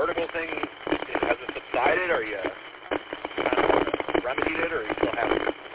vertigo thing, has it subsided? Are you kind of remedied it, or are you still having